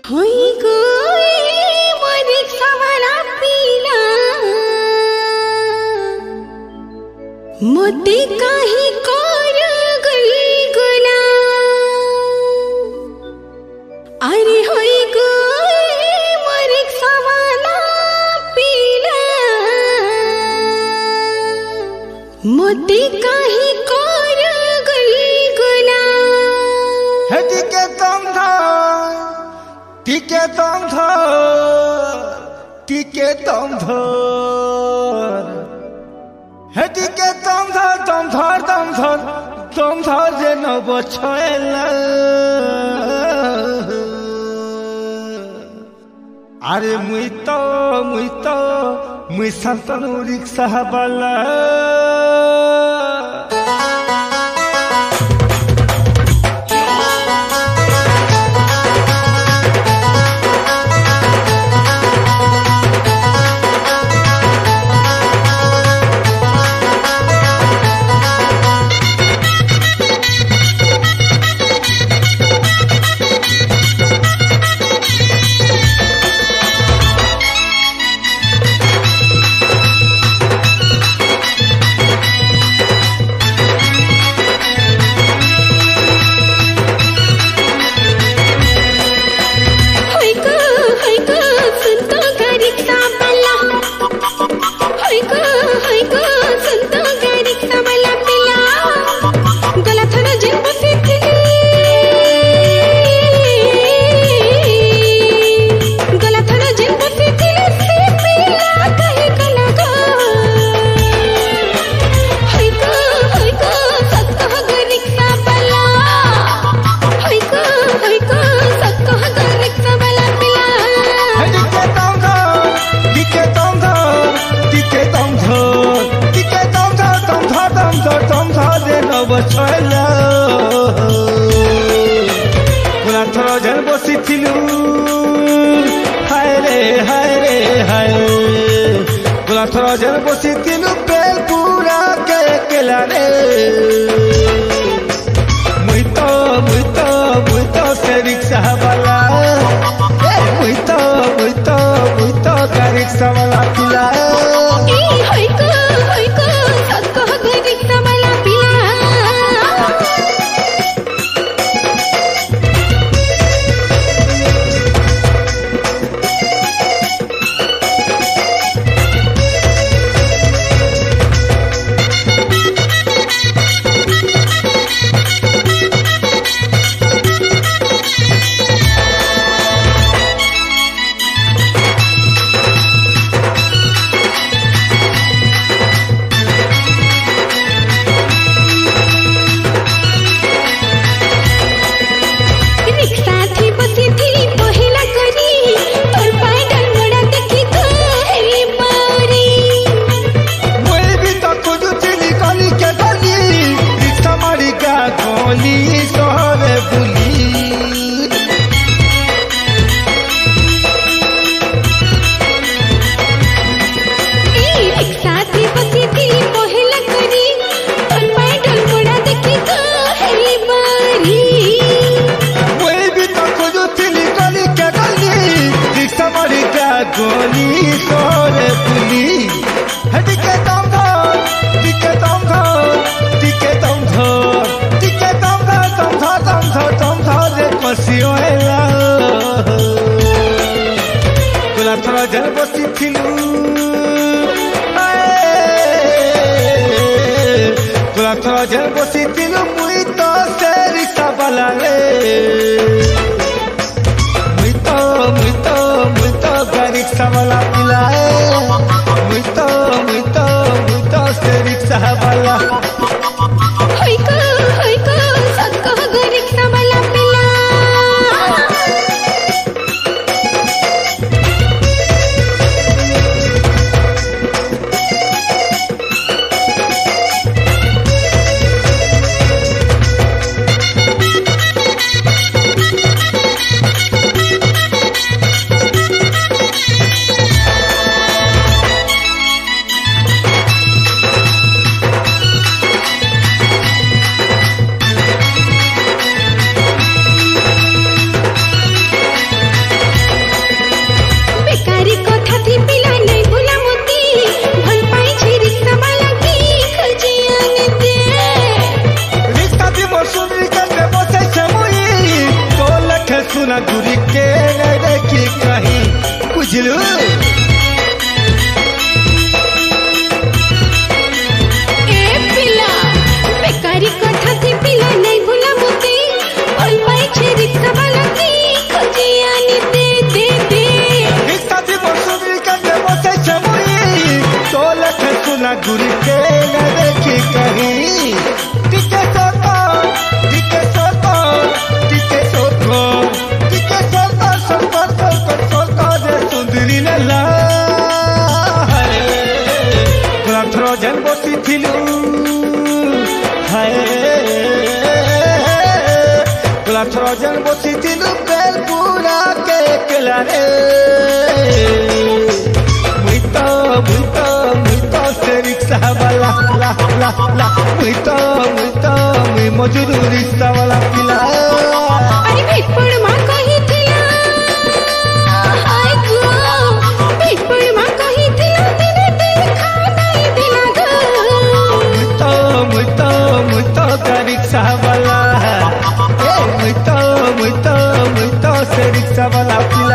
होई गई मरी सवाला पीला मोती काही कोर गई गुला अरे होई गई मरी सवाला पीला मोती काही कोर गई गुला टिके तुम धर जे न बछेला अरे मुई संतनु रिक्शा वाला बछेला पुरा थोड़ा जन बसी थिलू हाय रे पुरा थोड़ा जन बसी थिलू बेल पूरा के केला रे मुई तो से रिक्शा वाला मुई तो का रिक्शा वाला पिला गोली सोरे पुली टिके तुम धर रे पसियोला गुला थोड़ा जन बसी थिलू गुला थोड़ा जन बसी थिलू मुई तो से रिक्शा वाला रे मुई तो रिक्शा वाला पिला मुई तो से रिक्शा वाला रिक्शा वाला पिला गुरी के न देखी कहीं बुझलू ए पिला बेकारी कथा थी पिला नहीं भूला मुते बोल पाई छे रिक्शा वाला की खोजिया नी दे दे दे रिक्शा दी बसुरी का दे बसे छमुई तो लखे सुना गुरी के न देखी कहीं टिके सोको टिके सोको टिके सोको टिके सोको सोको सोको सोको दे सुंदरी नला गुलाथरो जन बसी थिलू हाय गुलाथरो जन बसी थिलू बेल पूरा के केला रे मुइतो से रिक्शा वाला ला ला ला मुइतो मजूर रिक्शा वाला पिला अरे भेटपड़ मां कही थिला हाय गो भेटपड़ मां कही थिला दिने देखा नहीं दिना गो मुइतो का रिक्शा वाला ए मुइतो से रिक्शा वाला पिला